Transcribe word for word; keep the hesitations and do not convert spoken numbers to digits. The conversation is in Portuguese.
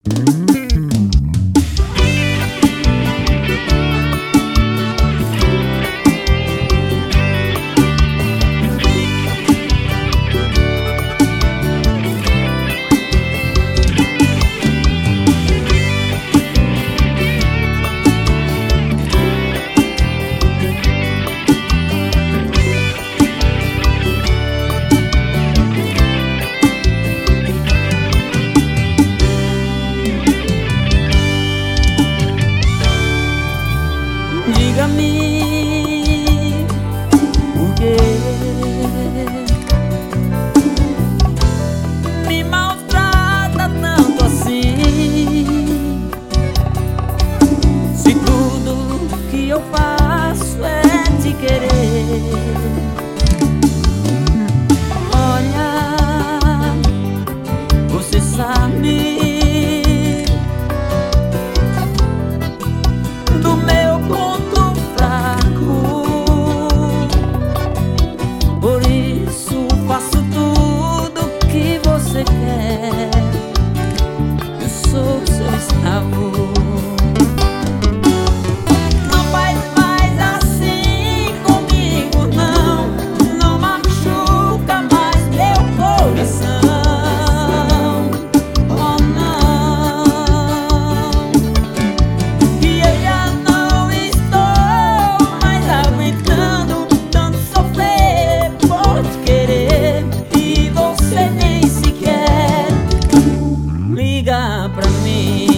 Diga-me por quê me maltrata tanto assim, se tudo que eu faço é te querer. Olha, você sabe do meu ponto fraco, por isso faço tudo que você quer. Eu sou seu escravo. Não faz mais assim comigo, não. Não machuca mais meu coração. Oh, não, que eu já não estou mais aguentando tanto sofrer por te querer, e você nem sequer liga pra mim.